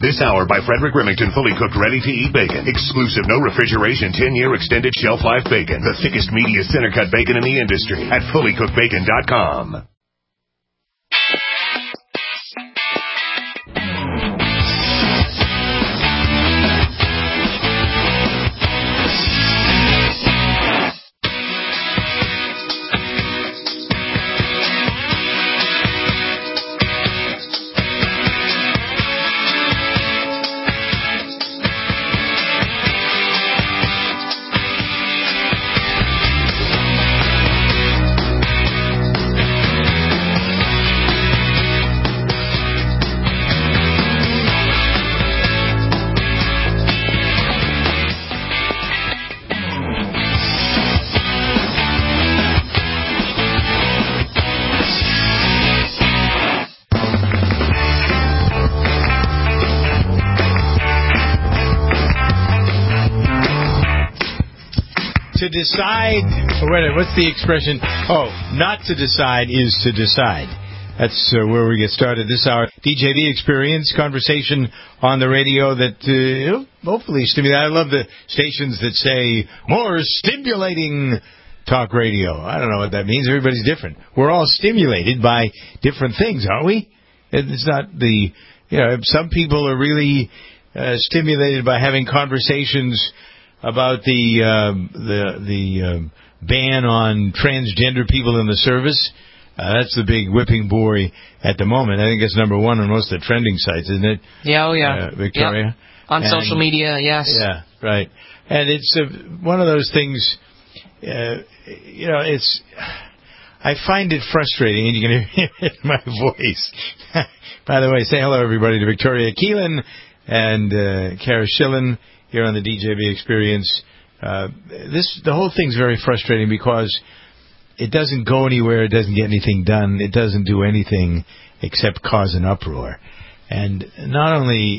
This hour by Frederick Remington, fully cooked, ready-to-eat bacon. Exclusive, no refrigeration, 10-year extended shelf life bacon. The thickest, meatiest center-cut bacon in the industry at fullycookedbacon.com. To decide, what's the expression? Oh, not to decide is to decide. That's where we get started this hour. DJV Experience, conversation on the radio that hopefully stimulate. I love the stations that say, more stimulating talk radio. I don't know what that means. Everybody's different. We're all stimulated by different things, aren't we? It's not some people are really stimulated by having conversations about the ban on transgender people in the service. That's the big whipping boy at the moment. I think it's number one on most of the trending sites, isn't it? Yeah, Victoria? Yep. On social media, yes. Yeah, right. And it's one of those things, it's... I find it frustrating, and you can hear it in my voice. By the way, say hello, everybody, to Victoria Keelan and Kara Schillen here on the DJV Experience. The whole thing's very frustrating because it doesn't go anywhere. It doesn't get anything done. It doesn't do anything except cause an uproar. And not only,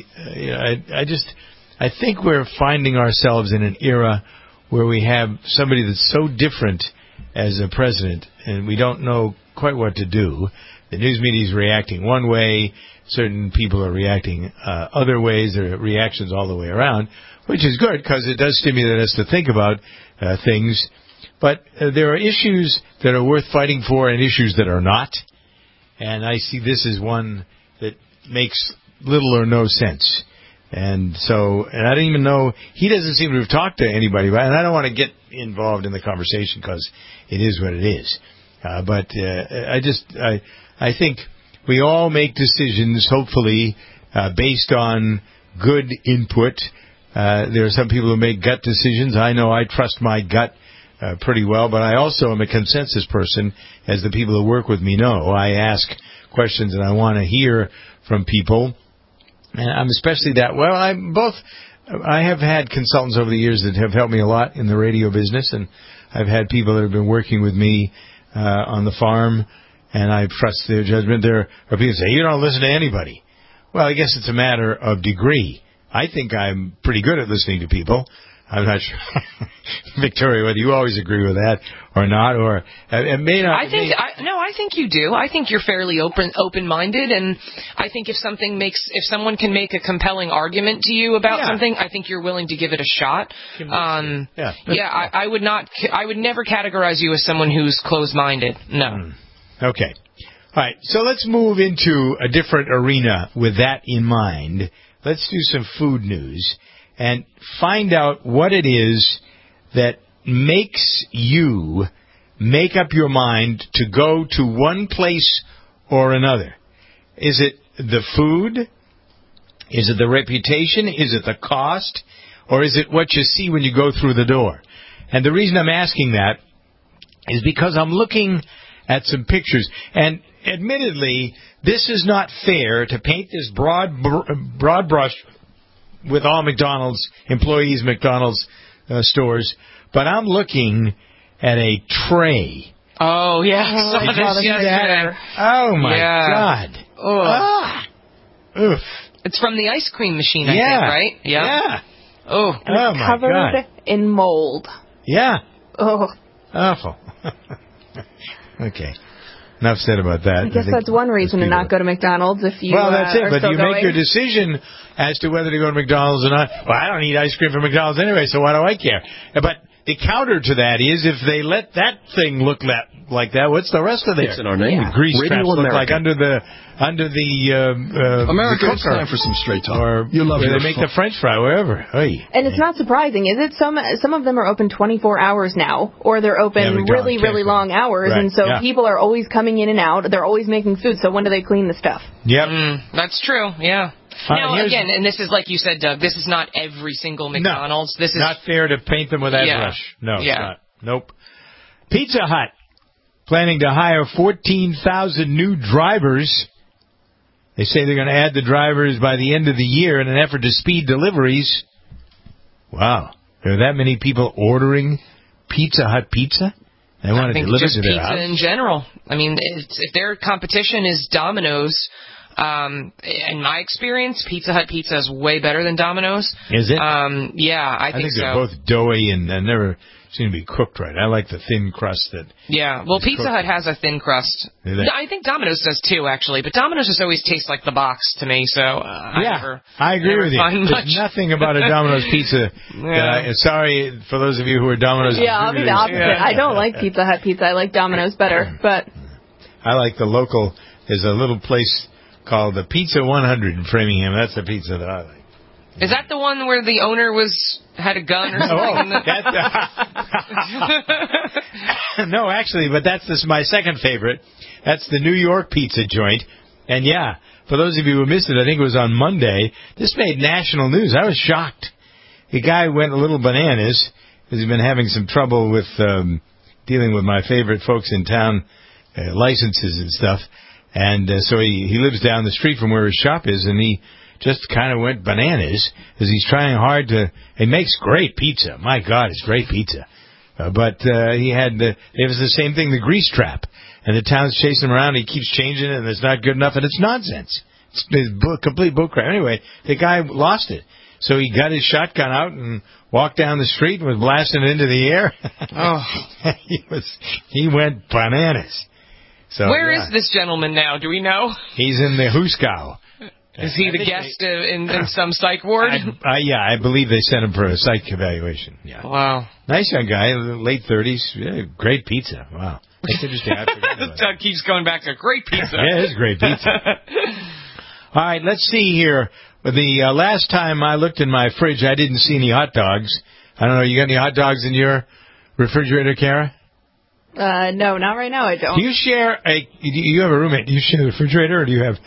I think we're finding ourselves in an era where we have somebody that's so different as a president, and we don't know quite what to do. The news media is reacting one way. Certain people are reacting other ways. There are reactions all the way around, which is good because it does stimulate us to think about things. But there are issues that are worth fighting for and issues that are not. And I see this as one that makes little or no sense. And I don't even know, he doesn't seem to have talked to anybody about it. And I don't want to get involved in the conversation because it is what it is. But I think we all make decisions, hopefully, based on good input. There are some people who make gut decisions. I know I trust my gut pretty well, but I also am a consensus person, as the people who work with me know. I ask questions and I want to hear from people. And I'm especially that. Well, I have had consultants over the years that have helped me a lot in the radio business, and I've had people that have been working with me on the farm, and I trust their judgment. There are people who say, you don't listen to anybody. Well, I guess it's a matter of degree. I think I'm pretty good at listening to people. I'm not sure, Victoria, whether you always agree with that or not, or it may not. I think you do. I think you're fairly open-minded, and I think if someone can make a compelling argument to you about something, I think you're willing to give it a shot. I would never categorize you as someone who's closed-minded. No. Okay. All right. So let's move into a different arena with that in mind. Let's do some food news and find out what it is that makes you make up your mind to go to one place or another. Is it the food? Is it the reputation? Is it the cost? Or is it what you see when you go through the door? And the reason I'm asking that is because I'm looking at some pictures. And admittedly, this is not fair to paint this broad brush with all McDonald's employees, McDonald's stores, but I'm looking at a tray. Oh, yes. Did you see that? Oh, my God. Oof. It's from the ice cream machine, I think, right? Yeah. Oh, and it's covered in mold. Yeah. Oh. Awful. Okay. Enough said about that. I guess that's one reason to not go to McDonald's if you. Well, that's it. But you going. make your decision as to whether to go to McDonald's or not. Well, I don't eat ice cream from McDonald's anyway, so why do I care? But the counter to that is if they let that thing look like that, what's the rest of it? It's in our name. The grease traps look like under the America. It's time for some straight talk. Or you love they make the French fry wherever. Hey. And it's not surprising, is it? Some of them are open 24 hours now, or they're open really long hours, right. And so people are always coming in and out. They're always making food. So when do they clean the stuff? Yep, that's true. Yeah. Now, again, and this is like you said, Doug, this is not every single McDonald's. This is not fair to paint them with that brush. No, it's not. Nope. Pizza Hut planning to hire 14,000 new drivers. They say they're going to add the drivers by the end of the year in an effort to speed deliveries. Wow. There are that many people ordering Pizza Hut pizza? They want to deliver to their house? Pizza in general. I mean, if their competition is Domino's, in my experience, Pizza Hut pizza is way better than Domino's. Is it? Yeah, I think so. They're both doughy and never seem to be cooked right. I like the thin crust that. Yeah, well, Pizza Hut has a thin crust. I think Domino's does too, actually. But Domino's just always tastes like the box to me. So I agree with you. There's nothing about a Domino's pizza. Sorry for those of you who are Domino's. Yeah, I'll be the opposite. I don't like Pizza Hut pizza. I like Domino's better, but. I like the local. There's a little place called the Pizza 100 in Framingham. That's the pizza that I like. Is that the one where the owner had a gun or something? No, actually, but that's my second favorite. That's the New York pizza joint. And for those of you who missed it, I think it was on Monday. This made national news. I was shocked. The guy went a little bananas because he's been having some trouble with dealing with my favorite folks in town, licenses and stuff. And so he lives down the street from where his shop is, and he just kind of went bananas because he's trying hard to. He makes great pizza. My God, it's great pizza. But it was the same thing, the grease trap, and the town's chasing him around. He keeps changing it, and it's not good enough, and it's nonsense. It's complete bullcrap. Anyway, the guy lost it, so he got his shotgun out and walked down the street and was blasting it into the air. He went bananas. So, where is this gentleman now? Do we know? He's in the Huskow. Is he the guest in some psych ward? I believe they sent him for a psych evaluation. Yeah. Wow. Nice young guy, late 30s. Yeah, great pizza. Wow. That's interesting. Doug keeps going back to great pizza. Yeah, it is great pizza. All right, let's see here. The last time I looked in my fridge, I didn't see any hot dogs. I don't know, you got any hot dogs in your refrigerator, Kara? No, not right now. I don't. Do you share you have a roommate? Do you share the refrigerator, or do you have,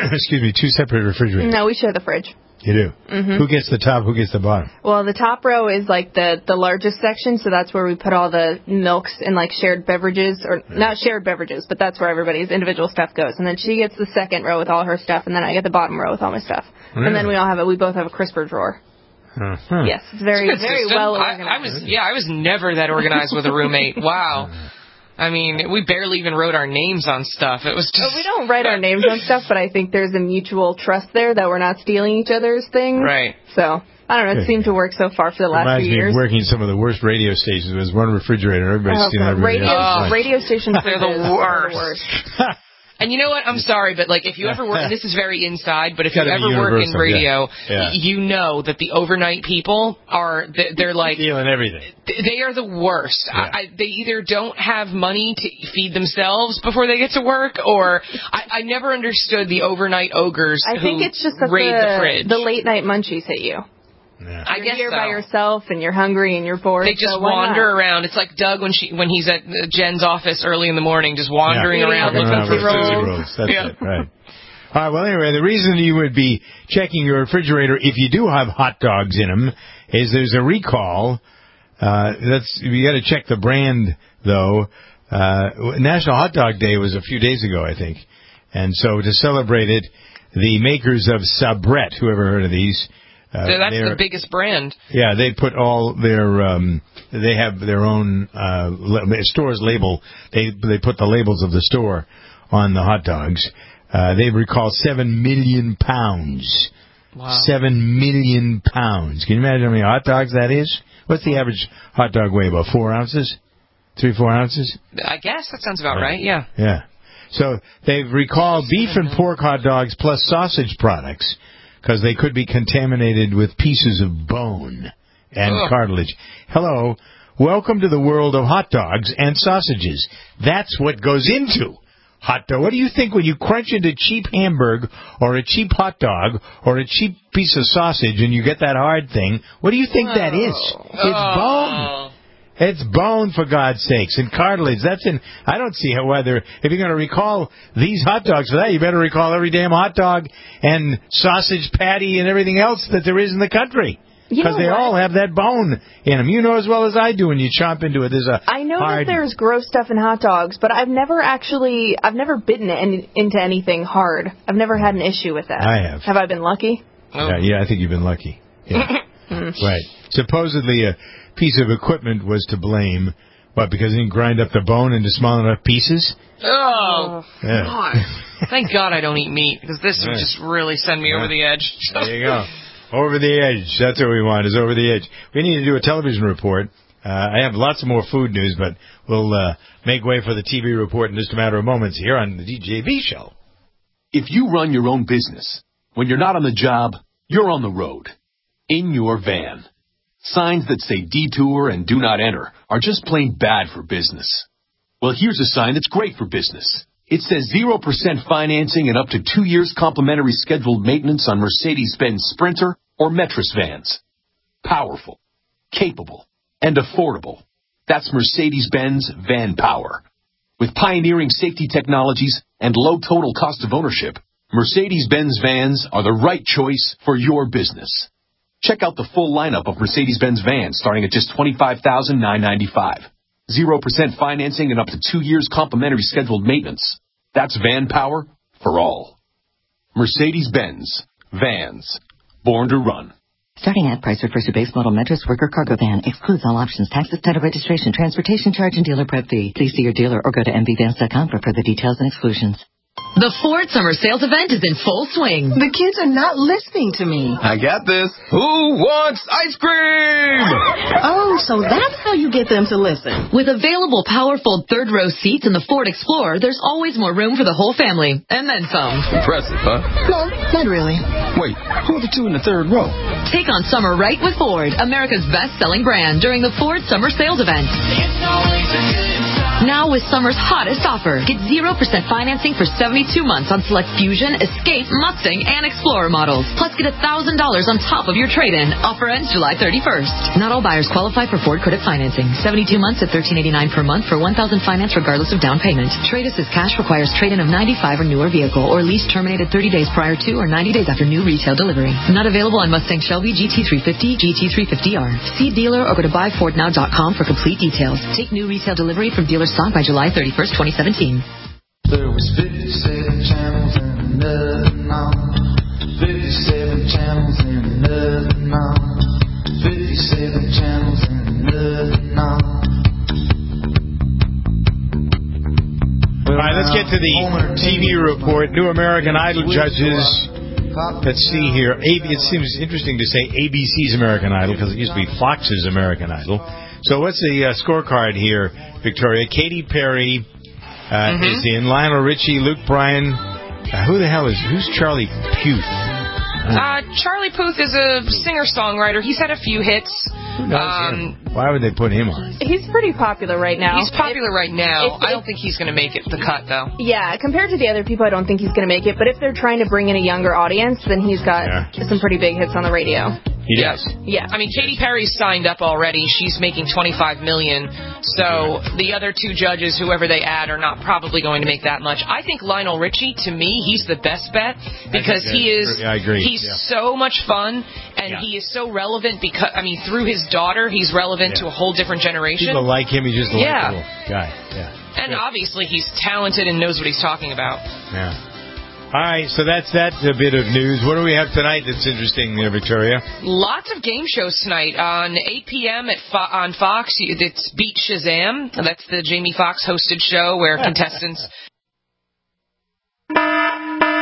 two separate refrigerators? No, we share the fridge. You do? Mm-hmm. Who gets the top? Who gets the bottom? Well, the top row is like the largest section, so that's where we put all the milks and like shared beverages, or not shared beverages, but that's where everybody's individual stuff goes. And then she gets the second row with all her stuff, and then I get the bottom row with all my stuff. Really? And then we both have a crisper drawer. Uh-huh. Yes, it's very well organized. I was never that organized with a roommate. Wow. I mean, we barely even wrote our names on stuff. It was just... we don't write our names on stuff, but I think there's a mutual trust there that we're not stealing each other's things. Right. So, I don't know. It seemed to work so far for the last few years. Reminds me of working some of the worst radio stations. There's one refrigerator. Everybody's stealing everybody else. Radio stations are the worst. And you know what? I'm sorry, but like if you ever work, and this is very inside, but if you ever work in radio, you know that the overnight people they're like stealing everything. They are the worst. Yeah. They either don't have money to feed themselves before they get to work, or I never understood the overnight ogres. I think it's just that raid the fridge. The late night munchies hit you. Yeah. I guess you're by yourself and you're hungry and you're bored. They just wander around. It's like Doug when he's at Jen's office early in the morning, just wandering around looking for rolls. That's it, right. All right. Well, anyway, the reason you would be checking your refrigerator if you do have hot dogs in them is there's a recall. You got to check the brand though. National Hot Dog Day was a few days ago, I think, and so to celebrate it, the makers of Sabrett, who ever heard of these? That's the biggest brand. Yeah, they put all their they have their own store's label. They put the labels of the store on the hot dogs. They recall 7 million pounds. Wow. 7 million pounds. Can you imagine how many hot dogs that is? What's the average hot dog weigh? About 4 ounces? 3-4 ounces? I guess that sounds about right. Yeah. Yeah. So they've recalled beef and pork hot dogs plus sausage products because they could be contaminated with pieces of bone and cartilage. Hello. Welcome to the world of hot dogs and sausages. That's what goes into hot dog. What do you think when you crunch into cheap hamburger or a cheap hot dog or a cheap piece of sausage and you get that hard thing? What do you think that is? It's bone. It's bone, for God's sakes, and cartilage. I don't see whether, if you're going to recall these hot dogs for that, you better recall every damn hot dog and sausage patty and everything else that there is in the country. Because they all have that bone in them. You know as well as I do when you chomp into it. I know that there's gross stuff in hot dogs, but I've never bitten into anything hard. I've never had an issue with that. I have. Have I been lucky? Yeah, I think you've been lucky. Yeah. Right. Supposedly a piece of equipment was to blame. What, because it didn't grind up the bone into small enough pieces? Oh, yeah. God. Thank God I don't eat meat, because this would just really send me over the edge. There you go. Over the edge. That's what we want, is over the edge. We need to do a television report. I have lots of more food news, but we'll make way for the TV report in just a matter of moments here on the DJB show. If you run your own business, when you're not on the job, you're on the road. In your van. Signs that say detour and do not enter are just plain bad for business. Well, here's a sign that's great for business. It says 0% financing and up to 2 years complimentary scheduled maintenance on Mercedes-Benz Sprinter or Metris vans. Powerful, capable, and affordable. That's Mercedes-Benz Van Power. With pioneering safety technologies and low total cost of ownership, Mercedes-Benz vans are the right choice for your business. Check out the full lineup of Mercedes-Benz vans starting at just $25,995. 0% financing and up to 2 years complimentary scheduled maintenance. That's van power for all. Mercedes-Benz. Vans. Born to run. Starting ad price refers to base model Metris worker cargo van. Excludes all options, taxes, title registration, transportation charge, and dealer prep fee. Please see your dealer or go to mbvans.com for further details and exclusions. The Ford Summer Sales Event is in full swing. The kids are not listening to me. I got this. Who wants ice cream? Oh, so that's how you get them to listen. With available powerful third-row seats in the Ford Explorer, there's always more room for the whole family. And then some. Impressive, huh? No, not really. Wait, who are the two in the third row? Take on summer right with Ford, America's best-selling brand, during the Ford Summer Sales Event. It's always a good time. Now with summer's hottest offer. Get 0% financing for 72 months on select Fusion, Escape, Mustang, and Explorer models. Plus get $1,000 on top of your trade-in. Offer ends July 31st. Not all buyers qualify for Ford credit financing. 72 months at $1,389 per month for $1,000 finance regardless of down payment. Trade assist cash requires trade-in of 95 or newer vehicle or lease terminated 30 days prior to or 90 days after new retail delivery. Not available on Mustang Shelby, GT350, GT350R. See dealer or go to buyfordnow.com for complete details. Take new retail delivery from dealer stock by July 31st, 2017. There was 57 channels and nothing on. 57 channels and nothing on. 57 channels and nothing on. All right, let's get to the TV report. New American Idol judges. Let's see here. It seems interesting to say ABC's American Idol because it used to be Fox's American Idol. So what's the scorecard here, Victoria? Katy Perry is in. Lionel Richie, Luke Bryan. Who's Charlie Puth? Charlie Puth is a singer-songwriter. He's had a few hits. Who knows him? Why would they put him on? He's pretty popular right now. He's popular right now. I don't think he's going to make it the cut, though. Yeah, compared to the other people, I don't think he's going to make it. But if they're trying to bring in a younger audience, then he's got some pretty big hits on the radio. He does. Yeah. I mean, Katy Perry's signed up already. She's making $25 million. So the other two judges, whoever they add, are not probably going to make that much. I think Lionel Richie, to me, he's the best bet because he is. I agree. He's so much fun and he is so relevant because through his daughter, he's relevant to a whole different generation. People like him. He's just a likable guy. Yeah. And obviously, he's talented and knows what he's talking about. Yeah. All right, so that's a bit of news. What do we have tonight that's interesting, Victoria? Lots of game shows tonight. On 8 p.m. on Fox, it's Beat Shazam. That's the Jamie Foxx hosted show where contestants...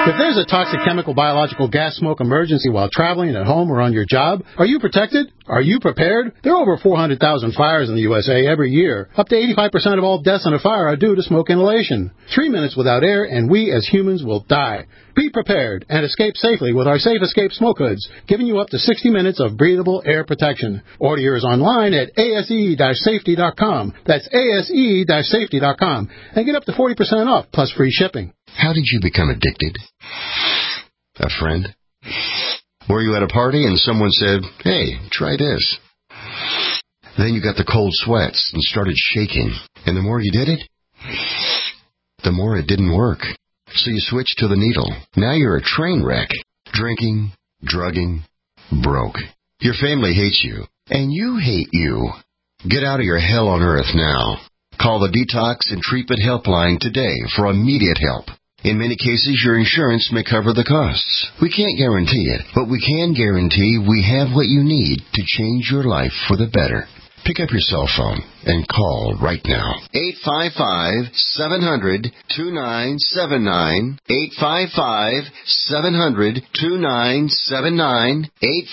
If there's a toxic chemical, biological, gas smoke emergency while traveling at home or on your job, are you protected? Are you prepared? There are over 400,000 fires in the USA every year. Up to 85% of all deaths in a fire are due to smoke inhalation. 3 minutes without air, and we as humans will die. Be prepared and escape safely with our Safe Escape smoke hoods, giving you up to 60 minutes of breathable air protection. Order yours online at ase-safety.com. That's ase-safety.com. And get up to 40% off, plus free shipping. How did you become addicted? A friend? Were you at a party and someone said, "Hey, try this"? Then you got the cold sweats and started shaking. And the more you did it, the more it didn't work. So you switched to the needle. Now you're a train wreck. Drinking, drugging, broke. Your family hates you. And you hate you. Get out of your hell on earth now. Call the Detox and Treatment Helpline today for immediate help. In many cases, your insurance may cover the costs. We can't guarantee it, but we can guarantee we have what you need to change your life for the better. Pick up your cell phone and call right now. 855-700-2979. 855-700-2979.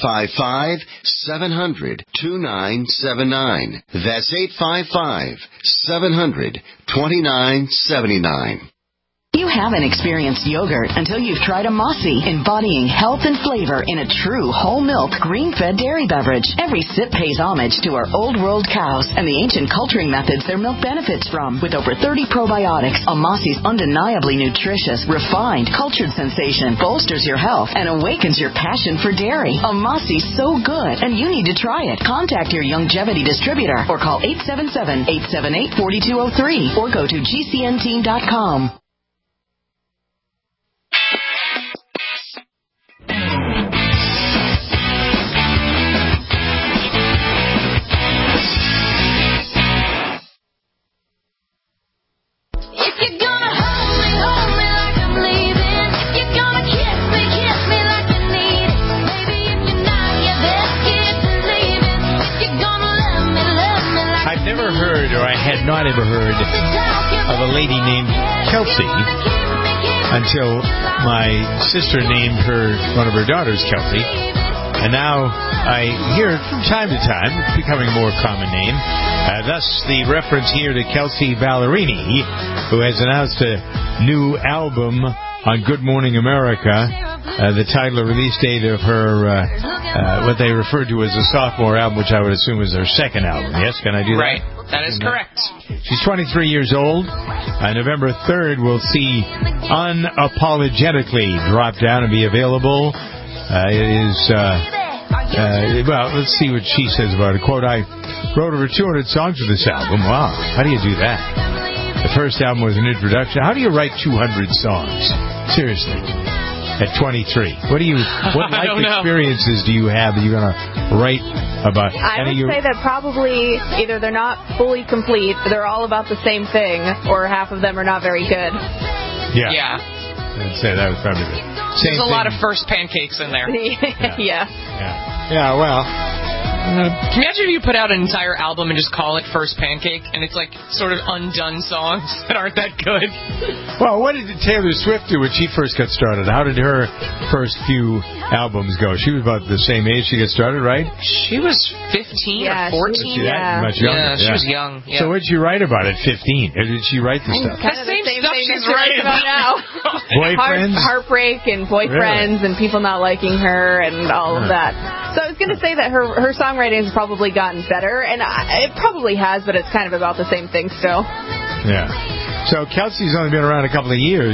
855-700-2979. That's 855-700-2979. You haven't experienced yogurt until you've tried a Mossy, embodying health and flavor in a true whole milk, green-fed dairy beverage. Every sip pays homage to our old world cows and the ancient culturing methods their milk benefits from. With over 30 probiotics, a Mossy's undeniably nutritious, refined, cultured sensation bolsters your health and awakens your passion for dairy. A Mossy's so good, and you need to try it. Contact your Youngevity distributor or call 877-878-4203 or go to gcnteam.com. Had not ever heard of a lady named Kelsey until my sister named one of her daughters Kelsey, and now I hear it from time to time. It's becoming a more common name. Thus, the reference here to Kelsey Ballerini, who has announced a new album on Good Morning America. The title and release date of her, what they refer to as a sophomore album, which I would assume is her second album. Yes, can I do that? Right. That is correct. She's 23 years old. November 3rd, we'll see Unapologetically drop down and be available. It is, well, let's see what she says about it. Quote, "I wrote over 200 songs for this album." Wow. How do you do that? The first album was an introduction. How do you write 200 songs? Seriously. At 23. What life experiences do you have that you're going to write about? I would say that probably either they're not fully complete, they're all about the same thing, or half of them are not very good. Yeah. I'd say that was probably the same There's a thing. lot of first pancakes in there. Yeah, well. Can you imagine if you put out an entire album and just call it First Pancake, and it's like sort of undone songs that aren't that good? Well, what did Taylor Swift do when she first got started? How did her first few albums go? She was about the same age she got started, right? She was 15 or 14. Much younger. Yeah, she was young. Yeah. So what did she write about at 15? Or did she write the stuff? Kind of the same stuff thing she's that writing about now. Boyfriends? Heartbreak and boyfriends and people not liking her and all of that. So I was going to say that her songwriting has probably gotten better, and it probably has, but it's kind of about the same thing still. Yeah. So Kelsey's only been around a couple of years,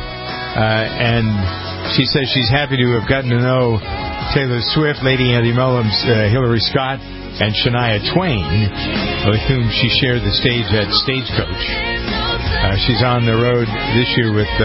and she says she's happy to have gotten to know Taylor Swift, Lady Andy Mellum's Hillary Scott, and Shania Twain, with whom she shared the stage at Stagecoach. She's on the road this year with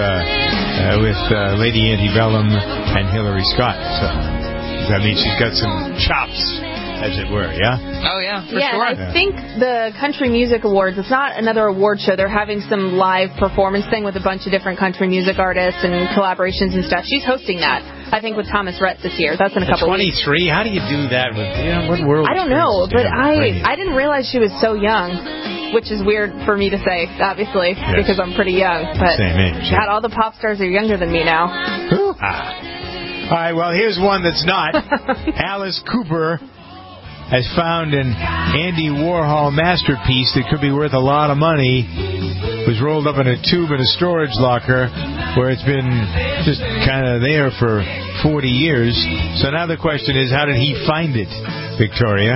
Lady Antebellum and Hillary Scott. So that means she's got some chops, as it were, yeah? Oh, yeah, for sure. sure. I think the Country Music Awards, it's not another award show. They're having some live performance thing with a bunch of different country music artists and collaborations and stuff. She's hosting that, I think, with Thomas Rhett this year. That's in a couple of weeks. 23? How do you do that? What world? I don't know, but I didn't realize she was so young. which is weird for me to say, obviously, because I'm pretty young. But same age. God, all the pop stars are younger than me now. All right, well, here's one that's not. Alice Cooper has found an Andy Warhol masterpiece that could be worth a lot of money. It was rolled up in a tube in a storage locker where it's been just kind of there for 40 years. So now the question is, how did he find it, Victoria?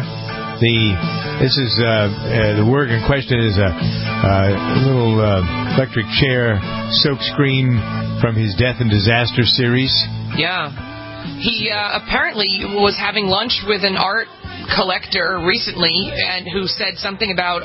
The work in question is a little electric chair silk screen from his Death and Disaster series. Yeah. He apparently was having lunch with an art collector recently, and who said something about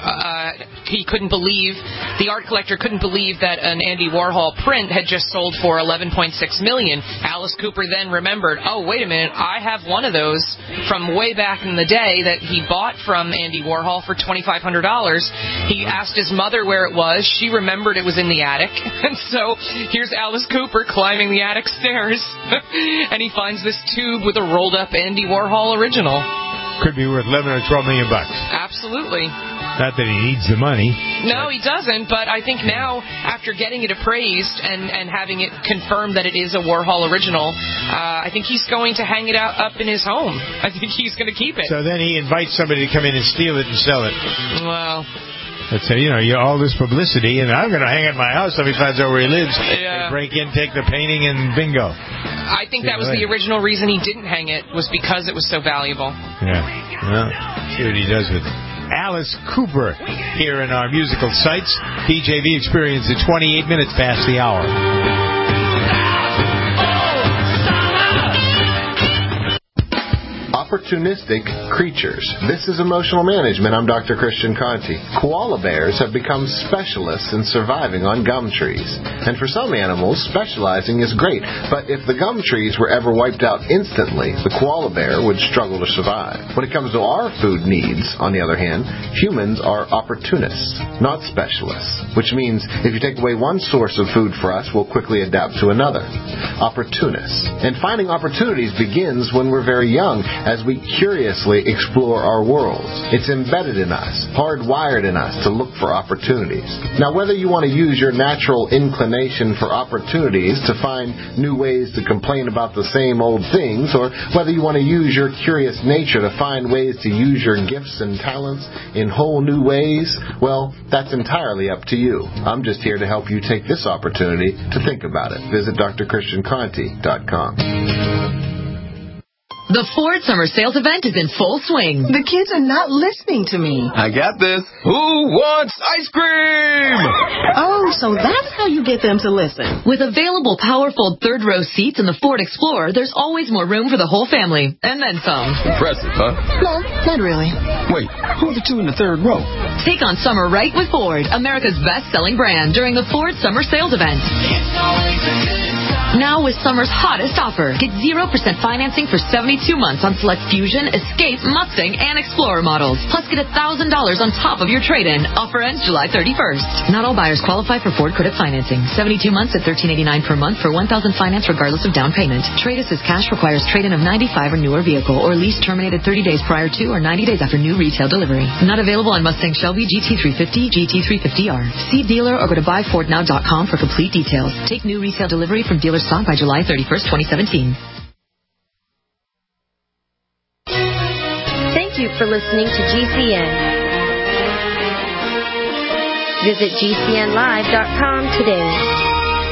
the art collector couldn't believe that an Andy Warhol print had just sold for $11.6 million. Alice Cooper then remembered, oh, wait a minute, I have one of those from way back in the day that he bought from Andy Warhol for $2,500. He asked his mother where it was. She remembered it was in the attic. And so here's Alice Cooper climbing the attic stairs, and he finds this tube with a rolled-up Andy Warhol original. Could be worth $11 or $12 million. Absolutely. Not that he needs the money. No, he doesn't, but I think now, after getting it appraised and having it confirmed that it is a Warhol original, I think he's going to hang it up in his home. I think he's going to keep it. So then he invites somebody to come in and steal it and sell it. Well... Let's say, all this publicity, and I'm going to hang it in my house. Somebody finds out where he lives. Yeah. They break in, take the painting, and bingo. I think that was the original reason he didn't hang it, was because it was so valuable. Yeah. Well, see what he does with it. Alice Cooper here in our musical sites. DJV Experience at 28 minutes past the hour. Opportunistic creatures. This is Emotional Management. I'm Dr. Christian Conti. Koala bears have become specialists in surviving on gum trees. And for some animals, specializing is great. But if the gum trees were ever wiped out instantly, the koala bear would struggle to survive. When it comes to our food needs, on the other hand, humans are opportunists, not specialists. Which means if you take away one source of food for us, we'll quickly adapt to another. Opportunists. And finding opportunities begins when we're very young, as we curiously explore our worlds. It's embedded in us, hardwired in us to look for opportunities. Now, whether you want to use your natural inclination for opportunities to find new ways to complain about the same old things, or whether you want to use your curious nature to find ways to use your gifts and talents in whole new ways, well, that's entirely up to you. I'm just here to help you take this opportunity to think about it. Visit drchristianconti.com. The Ford Summer Sales Event is in full swing. The kids are not listening to me. I got this. Who wants ice cream? Oh, so that's how you get them to listen. With available powerful third-row seats in the Ford Explorer, there's always more room for the whole family. And then some. Impressive, huh? No, not really. Wait, who are the two in the third row? Take on summer right with Ford, America's best-selling brand, during the Ford Summer Sales Event. Now with summer's hottest offer. Get 0% financing for 72 months on select Fusion, Escape, Mustang, and Explorer models. Plus get $1,000 on top of your trade-in. Offer ends July 31st. Not all buyers qualify for Ford credit financing. 72 months at $1,389 per month for $1,000 finance regardless of down payment. Trade assist cash requires trade-in of 95 or newer vehicle, or lease terminated 30 days prior to or 90 days after new retail delivery. Not available on Mustang Shelby, GT350, GT350R. See dealer or go to buyfordnow.com for complete details. Take new retail delivery from dealer stock by July 31st, 2017. Thank you for listening to GCN. Visit GCNlive.com today.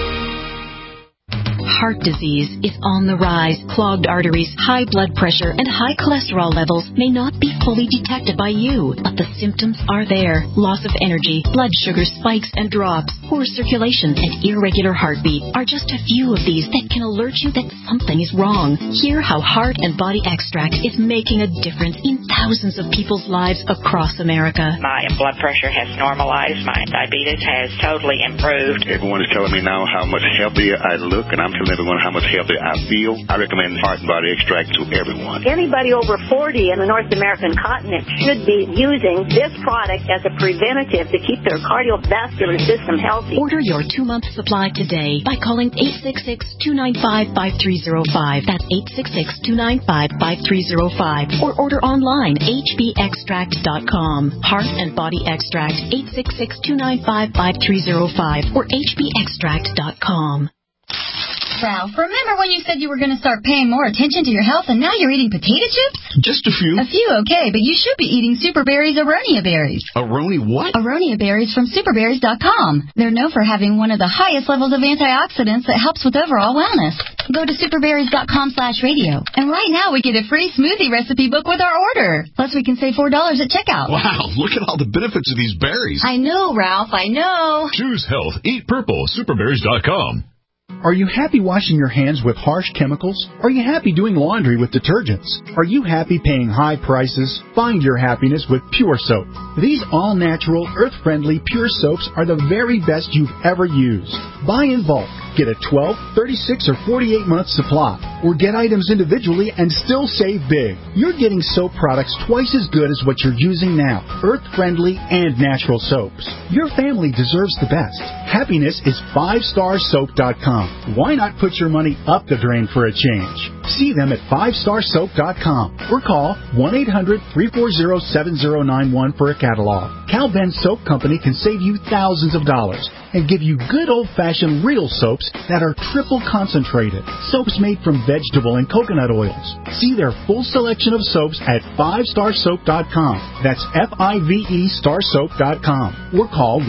Heart disease is on the rise. Clogged arteries, high blood pressure, and high cholesterol levels may not be fully detected by you, but the symptoms are there. Loss of energy, blood sugar spikes and drops, poor circulation, and irregular heartbeat are just a few of these that can alert you that something is wrong. Hear how Heart and Body Extract is making a difference in thousands of people's lives across America. My blood pressure has normalized. My diabetes has totally improved. Everyone is telling me now how much healthier I look, and I'm telling everyone how much healthier I feel. I recommend Heart and Body Extract to everyone. Anybody over 40 in the North American incontinent should be using this product as a preventative to keep their cardiovascular system healthy. Order your 2-month supply today by calling 866-295-5305. That's 866-295-5305. Or order online, hbextract.com. Heart and Body Extract, 866-295-5305 or hbextract.com. Ralph, remember when you said you were going to start paying more attention to your health and now you're eating potato chips? Just a few. A few, okay, but you should be eating Super Berries Aronia Berries. Aronia what? Aronia Berries from superberries.com. They're known for having one of the highest levels of antioxidants that helps with overall wellness. Go to superberries.com/radio. And right now we get a free smoothie recipe book with our order. Plus we can save $4 at checkout. Wow, look at all the benefits of these berries. I know, Ralph, I know. Choose health. Eat purple. Superberries.com. Are you happy washing your hands with harsh chemicals? Are you happy doing laundry with detergents? Are you happy paying high prices? Find your happiness with Pure Soap. These all-natural, earth-friendly Pure Soaps are the very best you've ever used. Buy in bulk. Get a 12, 36, or 48-month supply. Or get items individually and still save big. You're getting soap products twice as good as what you're using now. Earth-friendly and natural soaps. Your family deserves the best. Happiness is 5starsoap.com. Why not put your money up the drain for a change? See them at 5starsoap.com or call 1-800-340-7091 for a catalog. Cal Ben Soap Company can save you thousands of dollars and give you good old-fashioned real soaps that are triple concentrated. Soaps made from vegetable and coconut oils. See their full selection of soaps at 5starsoap.com. That's F-I-V-E starsoap.com. Or call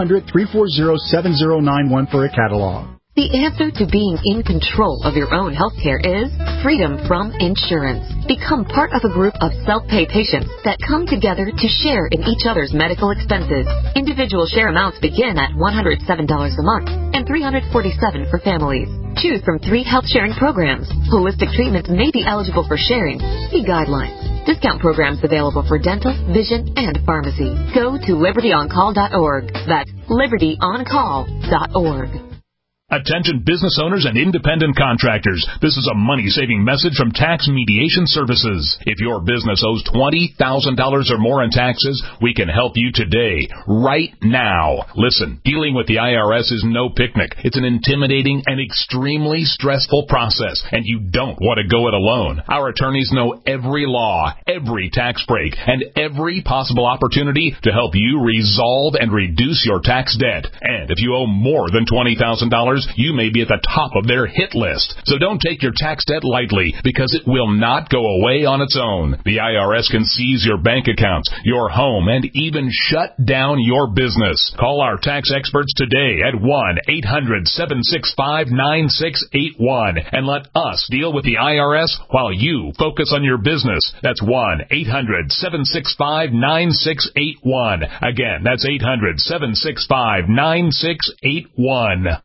1-800-340-7091 for a catalog. The answer to being in control of your own health care is freedom from insurance. Become part of a group of self-pay patients that come together to share in each other's medical expenses. Individual share amounts begin at $107 a month and $347 for families. Choose from 3 health sharing programs. Holistic treatments may be eligible for sharing. See guidelines. Discount programs available for dental, vision, and pharmacy. Go to libertyoncall.org. That's libertyoncall.org. Attention business owners and independent contractors. This is a money-saving message from Tax Mediation Services. If your business owes $20,000 or more in taxes, we can help you today, right now. Listen, dealing with the IRS is no picnic. It's an intimidating and extremely stressful process, and you don't want to go it alone. Our attorneys know every law, every tax break, and every possible opportunity to help you resolve and reduce your tax debt. And if you owe more than $20,000, you may be at the top of their hit list. So don't take your tax debt lightly, because it will not go away on its own. The IRS can seize your bank accounts, your home, and even shut down your business. Call our tax experts today at 1-800-765-9681 and let us deal with the IRS while you focus on your business. That's 1-800-765-9681. Again, that's 800-765-9681.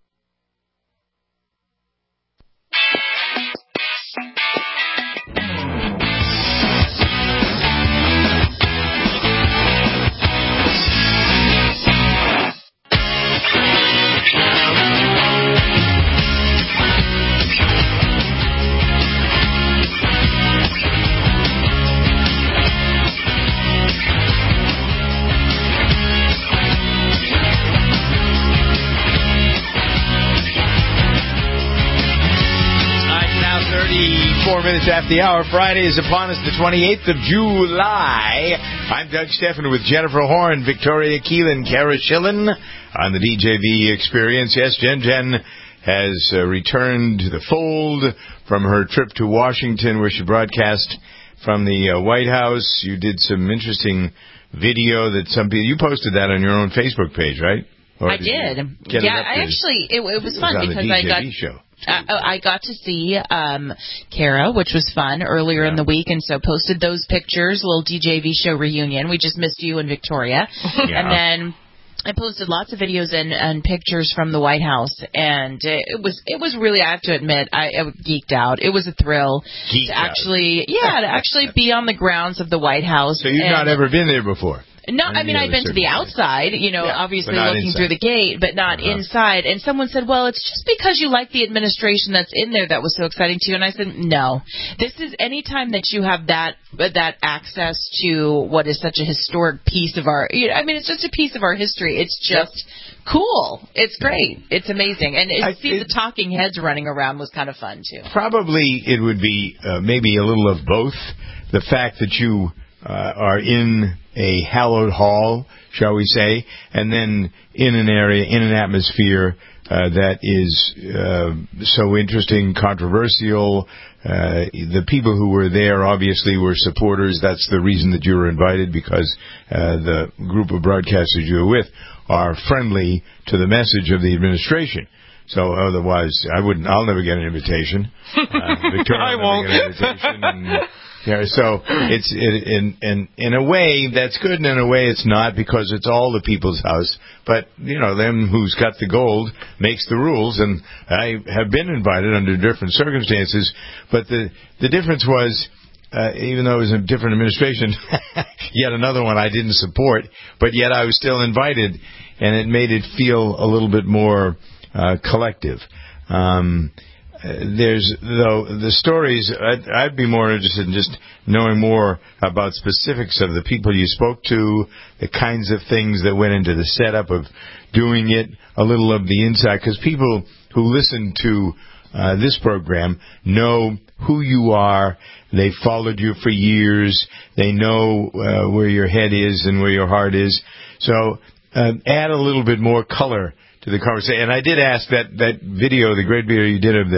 Minutes after the hour. Friday is upon us, the 28th of July. I'm Doug Stephan with Jennifer Horn, Victoria Keelan, Kara Schillen on the DJV Experience. Yes, Jen has returned to the fold from her trip to Washington, where she broadcast from the White House. You did some interesting video that you posted that on your own Facebook page, right? I did. Yeah, I actually, it was fun because I got to see Kara, which was fun earlier in the week, and so posted those pictures, little DJV show reunion. We just missed you and Victoria. And then I posted lots of videos and pictures from the White House, and it was really, I have to admit, I geeked out. It was a thrill to actually be on the grounds of the White House. So you've not ever been there before? No, I mean, I've been to the outside, obviously looking through the gate, but not inside. And someone said, well, it's just because you like the administration that's in there that was so exciting to you. And I said, no. This is any time that you have that access to what is such a historic piece of our, it's just a piece of our history. It's just cool. It's great. It's amazing. And see the talking heads running around was kind of fun, too. Probably it would be maybe a little of both. The fact that you are in a hallowed hall, shall we say, and then in an area, in an atmosphere that is so interesting, controversial. The people who were there obviously were supporters. That's the reason that you were invited, because the group of broadcasters you were with are friendly to the message of the administration. So otherwise, I'll never get an invitation. Victoria I won't. Never get an invitation. So it's in a way that's good, and in a way it's not, because it's all the people's house. But them who's got the gold makes the rules, and I have been invited under different circumstances. But the difference was, even though it was a different administration, yet another one I didn't support, but yet I was still invited, and it made it feel a little bit more collective. The stories, I'd be more interested in just knowing more about specifics of the people you spoke to, the kinds of things that went into the setup of doing it, a little of the inside, because people who listen to this program know who you are. They followed you for years. They know where your head is and where your heart is. So add a little bit more color to the conversation. And I did ask that video, the great video you did of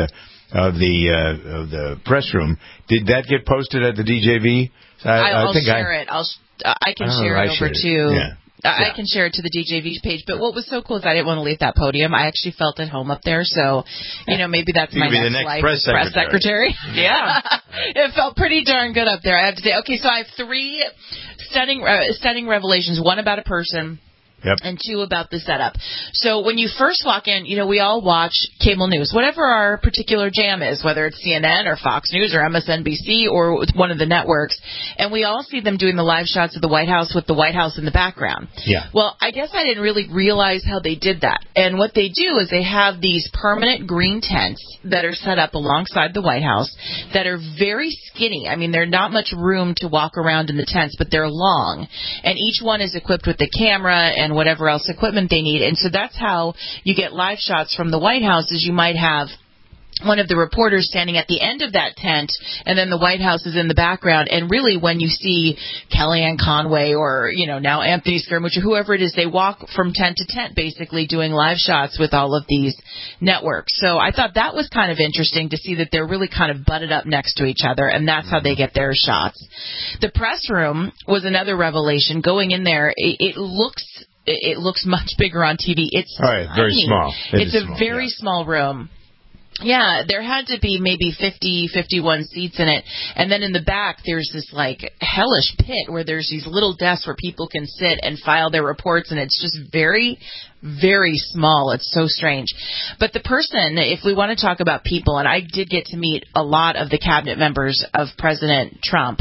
the press room. Did that get posted at the DJV? I'll share it. I can share it over to. Yeah. I can share it to the DJV page. But what was so cool is I didn't want to leave that podium. I actually felt at home up there. So, maybe that's my next life press secretary. Yeah. It felt pretty darn good up there, I have to say. Okay, so I have 3 stunning revelations. One about a person. Yep. And 2 about the setup. So when you first walk in, we all watch cable news, whatever our particular jam is, whether it's CNN or Fox News or MSNBC or one of the networks, and we all see them doing the live shots of the White House with the White House in the background. Yeah. Well, I guess I didn't really realize how they did that. And what they do is they have these permanent green tents that are set up alongside the White House that are very skinny. I mean, there's not much room to walk around in the tents, but they're long. And each one is equipped with the camera and whatever else equipment they need. And so that's how you get live shots from the White House, is you might have one of the reporters standing at the end of that tent, and then the White House is in the background. And really, when you see Kellyanne Conway or, now Anthony Skirmish or whoever it is, they walk from tent to tent, basically doing live shots with all of these networks. So I thought that was kind of interesting to see that they're really kind of butted up next to each other, and that's how they get their shots. The press room was another revelation. Going in there, it looks much bigger on TV. It's very small. It's a very small room. Yeah, there had to be maybe 50, 51 seats in it. And then in the back, there's this, hellish pit where there's these little desks where people can sit and file their reports, and it's just very, very small. It's so strange. But the person, if we want to talk about people, and I did get to meet a lot of the cabinet members of President Trump,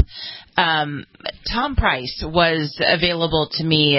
Tom Price was available to me,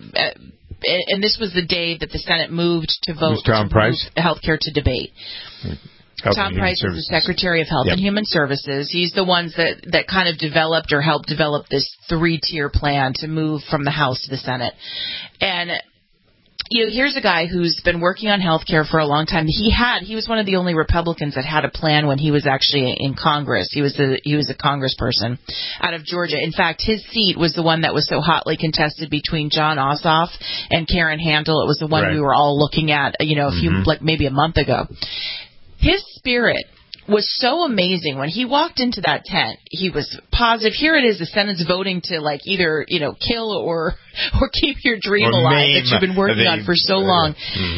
and this was the day that the Senate moved to vote Tom Price? Health care to debate. Tom Price is the Secretary of Health and Human Services. He's the ones that kind of developed or helped develop this 3-tier plan to move from the House to the Senate. And here's a guy who's been working on health care for a long time. He was one of the only Republicans that had a plan when he was actually in Congress. He was a congressperson out of Georgia. In fact, his seat was the one that was so hotly contested between John Ossoff and Karen Handel. It was the one we were all looking at, maybe a month ago. His spirit was so amazing. When he walked into that tent, he was positive. Here it is, the Senate's voting to either kill or keep your dream alive that you've been working on for so long.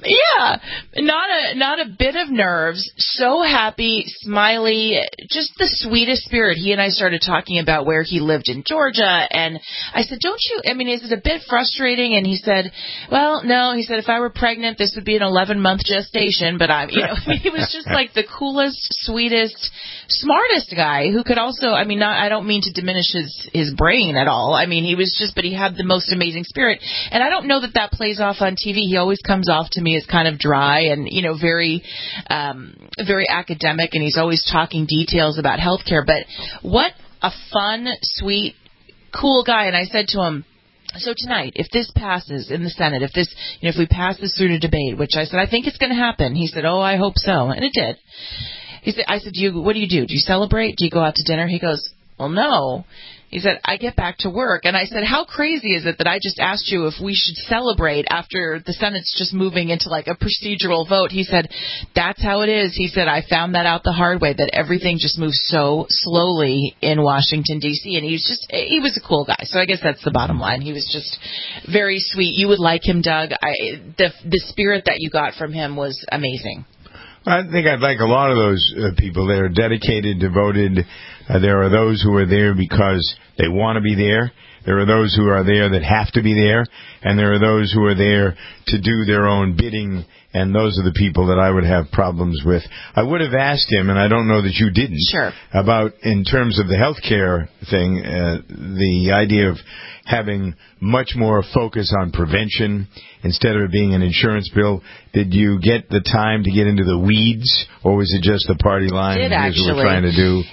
Yeah, not a bit of nerves. So happy, smiley, just the sweetest spirit. He and I started talking about where he lived in Georgia, and I said, is it a bit frustrating? And he said, well, no. He said, if I were pregnant, this would be an 11-month gestation, but he was just like the coolest, sweetest, smartest guy who could also, I don't mean to diminish his brain at all. He was just, but he had the most amazing spirit. And I don't know that plays off on TV. He always comes off to me as kind of dry and, very, very academic, and he's always talking details about healthcare. But what a fun, sweet, cool guy. And I said to him, so tonight, if this passes in the Senate, if we pass this through to debate, which I said, I think it's going to happen. He said, oh, I hope so. And it did. I said, what do you do? Do you celebrate? Do you go out to dinner? He goes, well, no. He said, I get back to work. And I said, how crazy is it that I just asked you if we should celebrate after the Senate's just moving into like a procedural vote? He said, that's how it is. He said, I found that out the hard way, that everything just moves so slowly in Washington, D.C. And he was a cool guy. So I guess that's the bottom line. He was just very sweet. You would like him, Doug. The spirit that you got from him was amazing. I think I'd like a lot of those people. They're dedicated, devoted. There are those who are there because they want to be there. There are those who are there that have to be there. And there are those who are there to do their own bidding. And those are the people that I would have problems with. I would have asked him, and I don't know that you didn't, about, in terms of the health care thing, the idea of having much more focus on prevention instead of it being an insurance bill. Did you get the time to get into the weeds, or was it just the party line and here's what we're trying to do?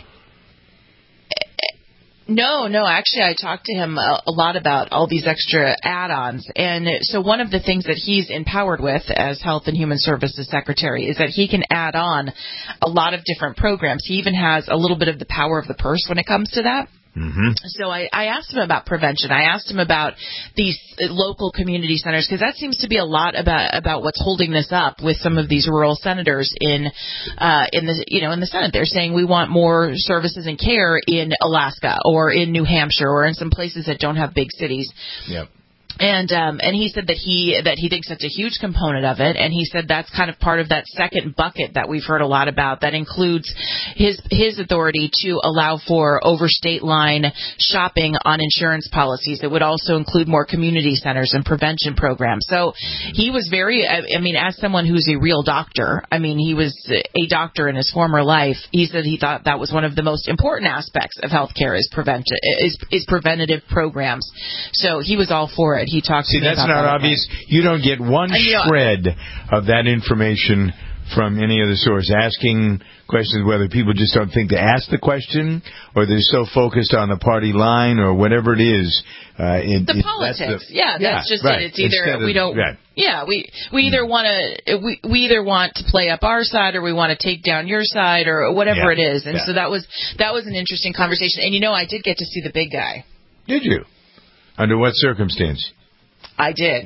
No. Actually, I talked to him a lot about all these extra add-ons. And so one of the things that he's empowered with as Health and Human Services Secretary is that he can add on a lot of different programs. He even has a little bit of the power of the purse when it comes to that. Mm-hmm. So I asked him about prevention. I asked him about these local community centers, because that seems to be a lot about what's holding this up with some of these rural senators in the Senate. They're saying we want more services and care in Alaska or in New Hampshire or in some places that don't have big cities. Yep. And he said that he thinks that's a huge component of it, and he said that's kind of part of that second bucket that we've heard a lot about. That includes his authority to allow for overstate line shopping on insurance policies. It would also include more community centers and prevention programs. So he was very, as someone who's a real doctor, he was a doctor in his former life. He said he thought that was one of the most important aspects of healthcare is preventative programs. So he was all for it. He talks to me about that. See, that's not obvious. You don't get one shred of that information from any other source. Asking questions, whether people just don't think to ask the question, or they're so focused on the party line, or whatever it is. The politics. That's just it. It's either we don't. Right. Yeah, we either want to we either want to play up our side, or we want to take down your side, or whatever it is. And so that was an interesting conversation. And I did get to see the big guy. Did you? Under what circumstance? I did.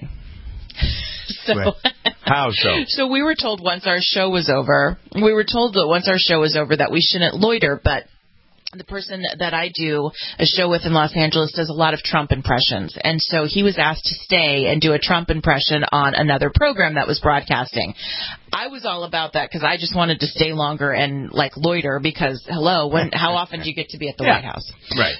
How so? So we were told once our show was over that we shouldn't loiter, but the person that I do a show with in Los Angeles does a lot of Trump impressions. And so he was asked to stay and do a Trump impression on another program that was broadcasting. I was all about that because I just wanted to stay longer and loiter because, how often do you get to be at the White House? Right.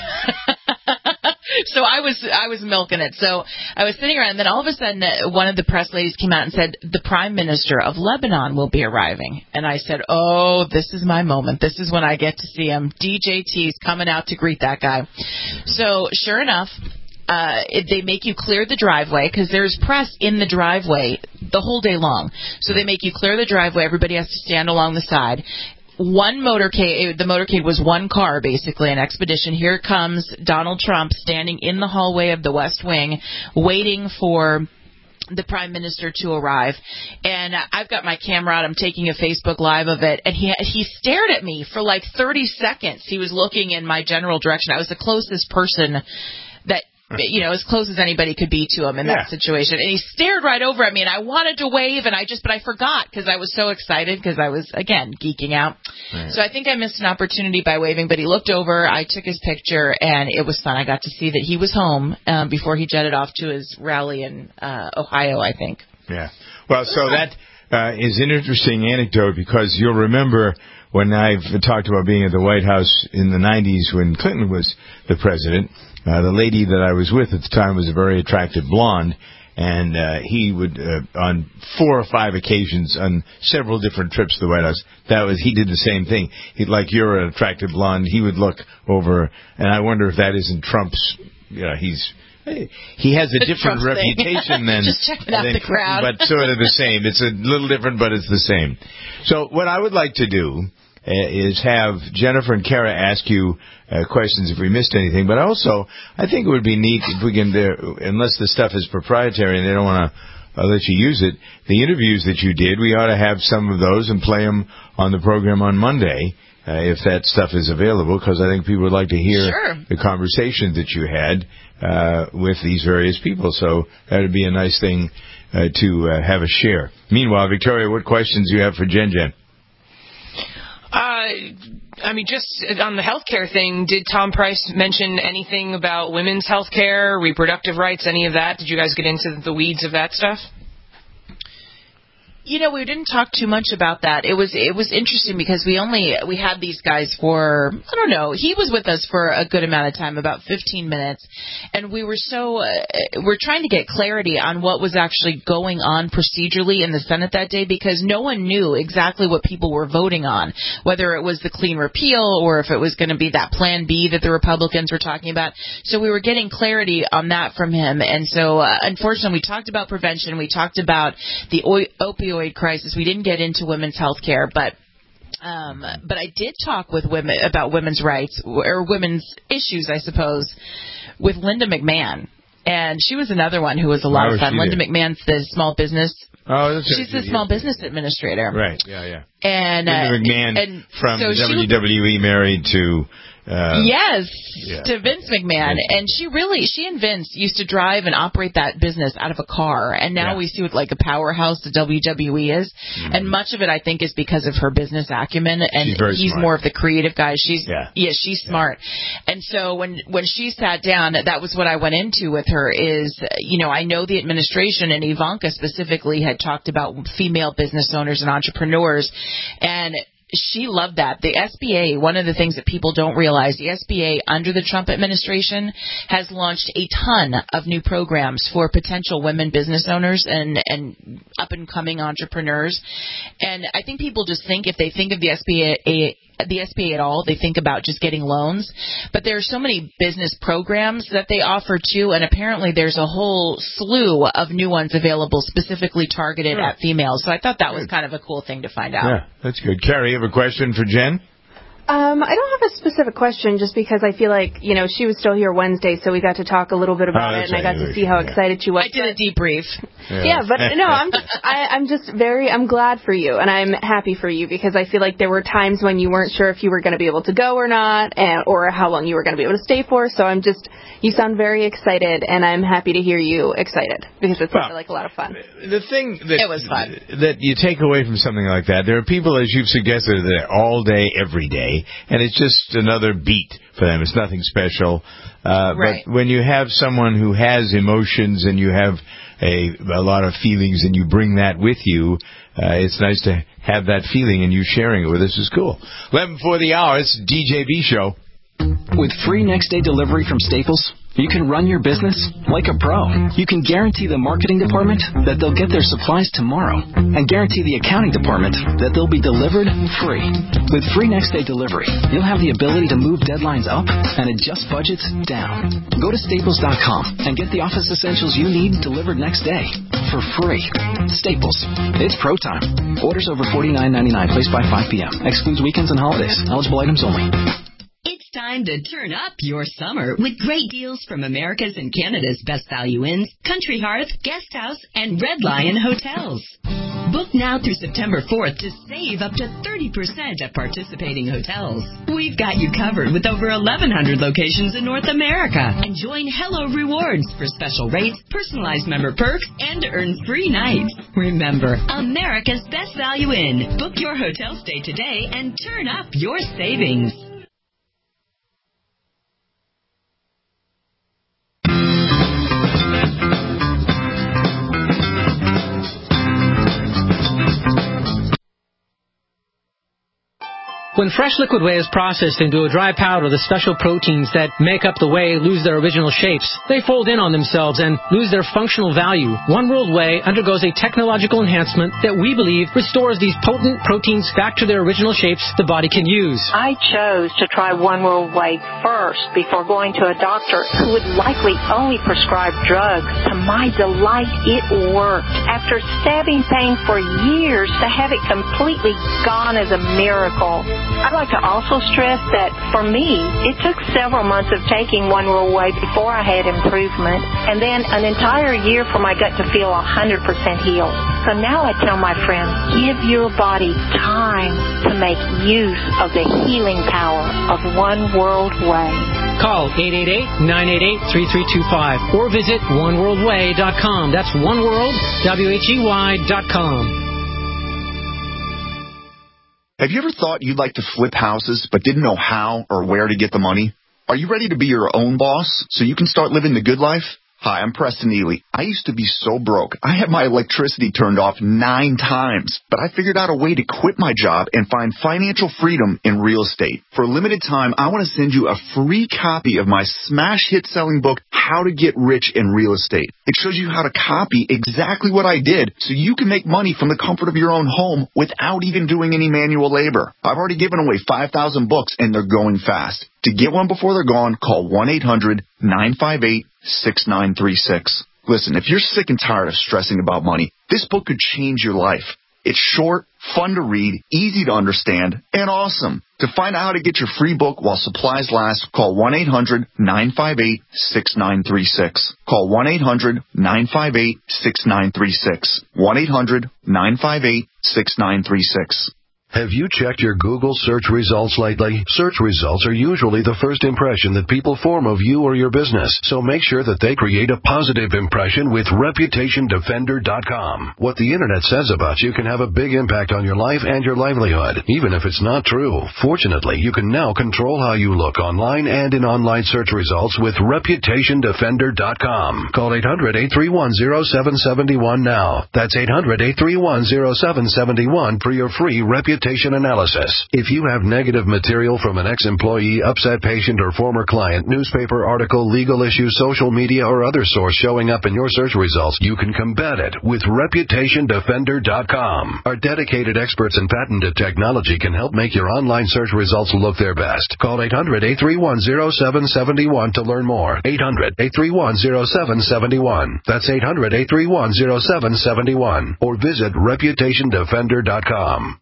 So I was milking it. So I was sitting around, and then all of a sudden one of the press ladies came out and said, the Prime Minister of Lebanon will be arriving. And I said, oh, this is my moment. This is when I get to see him. DJT's coming out to greet that guy. So sure enough, they make you clear the driveway because there's press in the driveway the whole day long. So they make you clear the driveway. Everybody has to stand along the side. One motorcade, the motorcade was one car, basically, an expedition. Here comes Donald Trump standing in the hallway of the West Wing, waiting for the Prime Minister to arrive. And I've got my camera out. I'm taking a Facebook Live of it. And he stared at me for 30 seconds. He was looking in my general direction. I was the closest person that, as close as anybody could be to him in that situation. And he stared right over at me, and I wanted to wave, but I forgot because I was so excited because I was, again, geeking out. Right. So I think I missed an opportunity by waving, but he looked over, I took his picture, and it was fun. I got to see that he was home before he jetted off to his rally in Ohio, I think. Yeah. Well, so that is an interesting anecdote because you'll remember when I've talked about being at the White House in the 90s when Clinton was the president, the lady that I was with at the time was a very attractive blonde. And he would, on 4 or 5 occasions, on several different trips to the White House, he did the same thing. He'd like, you're an attractive blonde. He would look over, and I wonder if that isn't Trump's. He has a different reputation than just checking out the crowd, but sort of the same. It's a little different, but it's the same. So what I would like to do is have Jennifer and Kara ask you questions if we missed anything. But also, I think it would be neat if we can, unless the stuff is proprietary and they don't want to let you use it, the interviews that you did, we ought to have some of those and play them on the program on Monday, if that stuff is available, because I think people would like to hear the conversations that you had with these various people. So that would be a nice thing to have a share. Meanwhile, Victoria, what questions do you have for Jen? I mean, just on the healthcare thing, did Tom Price mention anything about women's healthcare, reproductive rights, any of that? Did you guys get into the weeds of that stuff? We didn't talk too much about that. It was interesting because we had these guys for, I don't know, he was with us for a good amount of time, about 15 minutes, and we were we're trying to get clarity on what was actually going on procedurally in the Senate that day because no one knew exactly what people were voting on, whether it was the clean repeal or if it was going to be that Plan B that the Republicans were talking about. So we were getting clarity on that from him, and so unfortunately we talked about prevention, we talked about the opioid crisis. We didn't get into women's health care, but I did talk with women about women's rights or women's issues, I suppose, with Linda McMahon. And she was another one who was a lot of fun. Linda McMahon's the small business. She's the small business administrator. Right. Yeah. And Linda McMahon from WWE married to. To Vince McMahon. And she and Vince used to drive and operate that business out of a car. And now we see what like a powerhouse the WWE is. Mm-hmm. And much of it, I think, is because of her business acumen. And he's more of the creative guy. She's smart. And so when she sat down, that was what I went into with her is, I know the administration and Ivanka specifically had talked about female business owners and entrepreneurs. And she loved that. The SBA, one of the things that people don't realize, the SBA under the Trump administration has launched a ton of new programs for potential women business owners and up-and-coming entrepreneurs. And I think people just think, if they think of the SBA at all, they think about just getting loans. But there are so many business programs that they offer too, and apparently there's a whole slew of new ones available specifically targeted at females. So I thought that was kind of a cool thing to find out. Yeah, that's good. Carrie, you have a question for Jen? I don't have a specific question just because I feel like, she was still here Wednesday, so we got to talk a little bit about it, and I got to see how excited she was. I did a debrief. But no, I'm glad for you, and I'm happy for you because I feel like there were times when you weren't sure if you were going to be able to go or not, or how long you were going to be able to stay for, so you sound very excited, and I'm happy to hear you excited because it sounded like a lot of fun. The thing it was fun. That you take away from something like that, there are people, as you've suggested, that are all day, every day, and it's just another beat for them. It's nothing special. But when you have someone who has emotions and you have a lot of feelings and you bring that with you, it's nice to have that feeling and you sharing it with us is cool. 11 before the hour, it's the DJB show. With free next-day delivery from Staples, you can run your business like a pro. You can guarantee the marketing department that they'll get their supplies tomorrow and guarantee the accounting department that they'll be delivered free. With free next-day delivery, you'll have the ability to move deadlines up and adjust budgets down. Go to Staples.com and get the office essentials you need delivered next day for free. Staples. It's pro time. Orders over $49.99 placed by 5 p.m. Excludes weekends and holidays. Eligible items only. It's time to turn up your summer with great deals from America's and Canada's best value inns, Country Hearth, Guest House, and Red Lion Hotels. Book now through September 4th to save up to 30% at participating hotels. We've got you covered with over 1,100 locations in North America. And join Hello Rewards for special rates, personalized member perks, and earn free nights. Remember, America's best value inn. Book your hotel stay today and turn up your savings. When fresh liquid whey is processed into a dry powder, the special proteins that make up the whey lose their original shapes. They fold in on themselves and lose their functional value. One World Whey undergoes a technological enhancement that we believe restores these potent proteins back to their original shapes the body can use. I chose to try One World Whey first before going to a doctor who would likely only prescribe drugs. To my delight, it worked. After stabbing pain for years, to have it completely gone is a miracle. I'd like to also stress that for me, it took several months of taking One World Whey before I had improvement, and then an entire year for my gut to feel 100% healed. So now I tell my friends, give your body time to make use of the healing power of One World Whey. Call 888-988-3325 or visit oneworldwhey.com. That's oneworld.com. Have you ever thought you'd like to flip houses but didn't know how or where to get the money? Are you ready to be your own boss so you can start living the good life? Hi, I'm Preston Ely. I used to be so broke. I had my electricity turned off 9 times, but I figured out a way to quit my job and find financial freedom in real estate. For a limited time, I want to send you a free copy of my smash hit selling book, How to Get Rich in Real Estate. It shows you how to copy exactly what I did so you can make money from the comfort of your own home without even doing any manual labor. I've already given away 5,000 books and they're going fast. To get one before they're gone, call 1-800-958-6936. Listen, if you're sick and tired of stressing about money, this book could change your life. It's short, fun to read, easy to understand, and awesome. To find out how to get your free book while supplies last, call 1-800-958-6936. Call 1-800-958-6936. 1-800-958-6936. Have you checked your Google search results lately? Search results are usually the first impression that people form of you or your business, so make sure that they create a positive impression with ReputationDefender.com. What the Internet says about you can have a big impact on your life and your livelihood, even if it's not true. Fortunately, you can now control how you look online and in online search results with ReputationDefender.com. Call 800-831-0771 now. That's 800-831-0771 for your free reputation analysis. If you have negative material from an ex-employee, upset patient, or former client, newspaper article, legal issue, social media, or other source showing up in your search results, you can combat it with ReputationDefender.com. Our dedicated experts in patented technology can help make your online search results look their best. Call 800-831-0771 to learn more. 800-831-0771. That's 800-831-0771. Or visit ReputationDefender.com.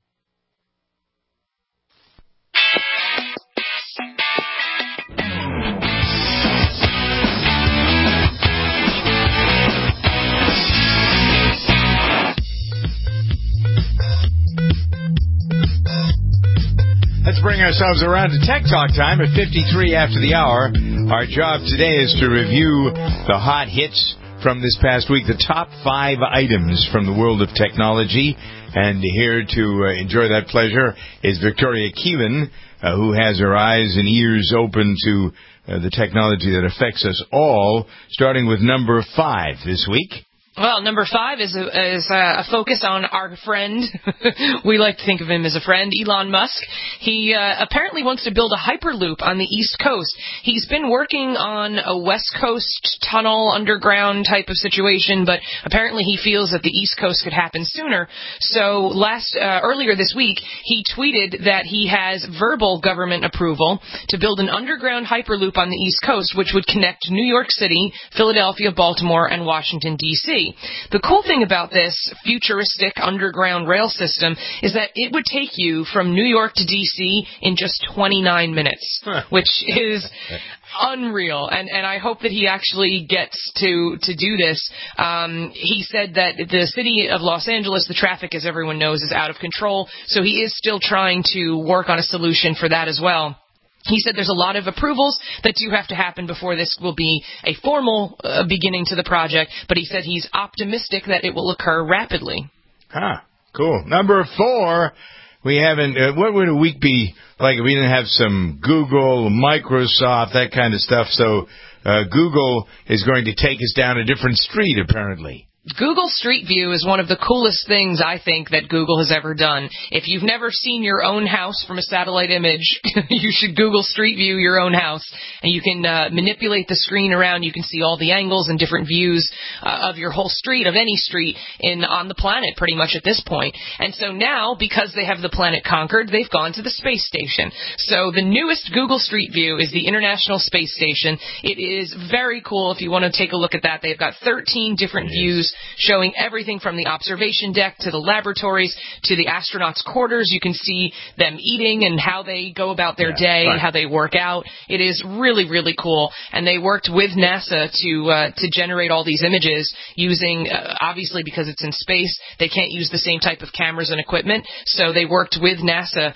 Let's bring ourselves around to Tech Talk time at 53 after the hour. Our job today is to review the hot hits from this past week, the top 5 items from the world of technology. And here to enjoy that pleasure is Victoria Keelan, who has her eyes and ears open to the technology that affects us all, starting with number 5 this week. Well, number 5 is a focus on our friend. We like to think of him as a friend, Elon Musk. He apparently wants to build a Hyperloop on the East Coast. He's been working on a West Coast tunnel underground type of situation, but apparently he feels that the East Coast could happen sooner. So earlier this week, he tweeted that he has verbal government approval to build an underground Hyperloop on the East Coast, which would connect New York City, Philadelphia, Baltimore, and Washington, D.C. The cool thing about this futuristic underground rail system is that it would take you from New York to D.C. in just 29 minutes, which is unreal. And I hope that he actually gets to do this. He said that the city of Los Angeles, the traffic, as everyone knows, is out of control, so he is still trying to work on a solution for that as well. He said there's a lot of approvals that do have to happen before this will be a formal beginning to the project, but he said he's optimistic that it will occur rapidly. Cool. Number 4, we haven't, what would a week be like if we didn't have some Google, Microsoft, that kind of stuff? So Google is going to take us down a different street, apparently. Google Street View is one of the coolest things, I think, that Google has ever done. If you've never seen your own house from a satellite image, you should Google Street View your own house, and you can manipulate the screen around. You can see all the angles and different views of your whole street, of any street on the planet, pretty much at this point. And so now, because they have the planet conquered, they've gone to the space station. So the newest Google Street View is the International Space Station. It is very cool if you want to take a look at that. They've got 13 different views showing everything from the observation deck to the laboratories to the astronauts' quarters. You can see them eating and how they go about their day, how they work out. It is really, really cool. And they worked with NASA to generate all these images using, obviously because it's in space, they can't use the same type of cameras and equipment. So they worked with NASA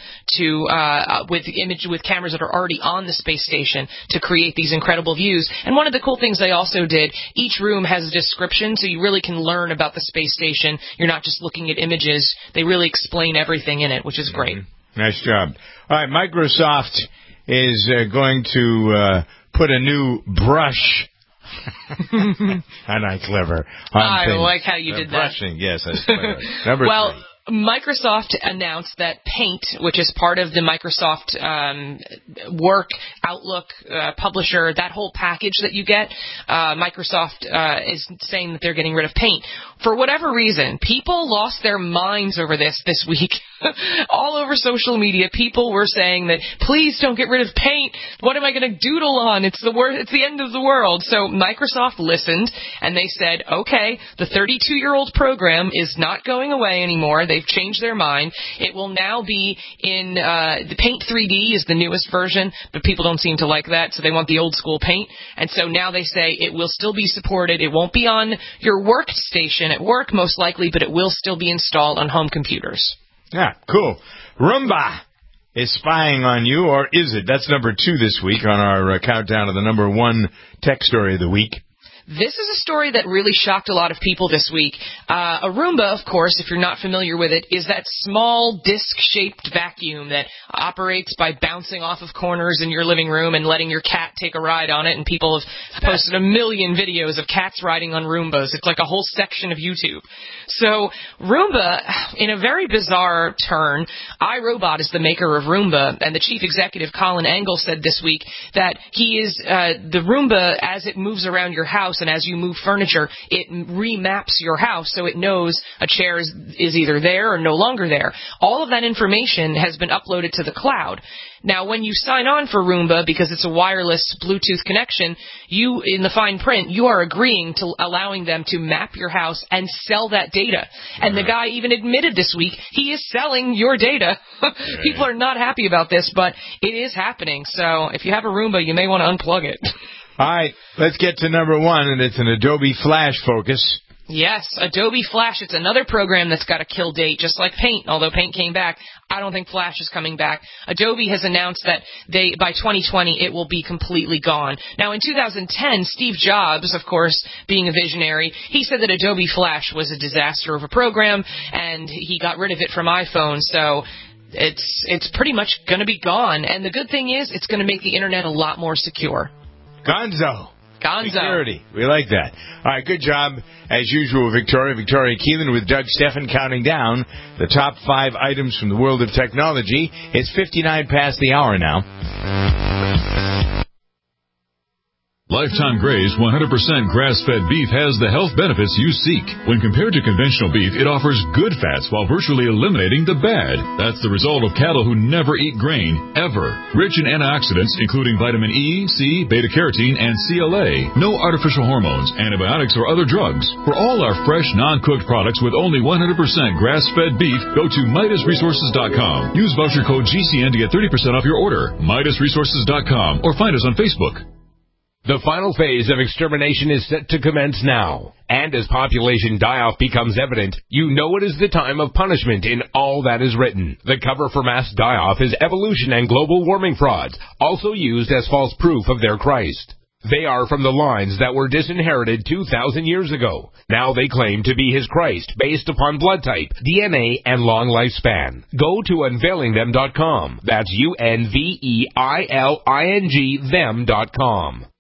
with cameras that are already on the space station to create these incredible views. And one of the cool things they also did, each room has a description, so you really can learn about the space station. You're not just looking at images. They really explain everything in it, which is great. Nice job. All right, Microsoft is going to put a new brush. Aren't I clever? I like how you did brushing. Yes, that's clever. Number 3. Microsoft announced that Paint, which is part of the Microsoft Work, Outlook, Publisher, that whole package that you get, Microsoft is saying that they're getting rid of Paint. For whatever reason, people lost their minds over this week. All over social media, people were saying that, please don't get rid of Paint. What am I going to doodle on? It's the end of the world. So Microsoft listened, and they said, okay, the 32-year-old program is not going away anymore. They've changed their mind. It will now be in the Paint 3D is the newest version, but people don't seem to like that, so they want the old school Paint. And so now they say it will still be supported. It won't be on your workstation at work, most likely, but it will still be installed on home computers. Yeah, cool. Roomba is spying on you, or is it? That's number 2 this week on our countdown of the number 1 tech story of the week. This is a story that really shocked a lot of people this week. A Roomba, of course, if you're not familiar with it, is that small disc-shaped vacuum that operates by bouncing off of corners in your living room and letting your cat take a ride on it, and people have posted a million videos of cats riding on Roombas. It's like a whole section of YouTube. So Roomba, in a very bizarre turn, iRobot is the maker of Roomba, and the chief executive, Colin Angle, said this week that he is the Roomba, as it moves around your house and as you move furniture, it remaps your house so it knows a chair is either there or no longer there. All of that information has been uploaded to the cloud. Now, when you sign on for Roomba, because it's a wireless Bluetooth connection, in the fine print, you are agreeing to allowing them to map your house and sell that data. And the guy even admitted this week he is selling your data. People are not happy about this, but it is happening. So if you have a Roomba, you may want to unplug it. All right, let's get to number 1, and it's an Adobe Flash focus. Yes, Adobe Flash. It's another program that's got a kill date, just like Paint. Although Paint came back, I don't think Flash is coming back. Adobe has announced that by 2020 it will be completely gone. Now, in 2010, Steve Jobs, of course, being a visionary, he said that Adobe Flash was a disaster of a program, and he got rid of it from iPhone. So it's pretty much going to be gone. And the good thing is, it's going to make the internet a lot more secure. Gonzo. Security. We like that. All right, good job, as usual, Victoria. Victoria Keelan with Doug Steffen counting down the top 5 items from the world of technology. It's 59 past the hour now. Lifetime Graze 100% grass-fed beef has the health benefits you seek. When compared to conventional beef, it offers good fats while virtually eliminating the bad. That's the result of cattle who never eat grain, ever. Rich in antioxidants, including vitamin E, C, beta-carotene, and CLA. No artificial hormones, antibiotics, or other drugs. For all our fresh, non-cooked products with only 100% grass-fed beef, go to MidasResources.com. Use voucher code GCN to get 30% off your order. MidasResources.com, or find us on Facebook. The final phase of extermination is set to commence now. And as population die-off becomes evident, you know it is the time of punishment in all that is written. The cover for mass die-off is evolution and global warming frauds, also used as false proof of their Christ. They are from the lines that were disinherited 2,000 years ago. Now they claim to be his Christ, based upon blood type, DNA, and long lifespan. Go to unveilingthem.com. That's UNVEILING them.com.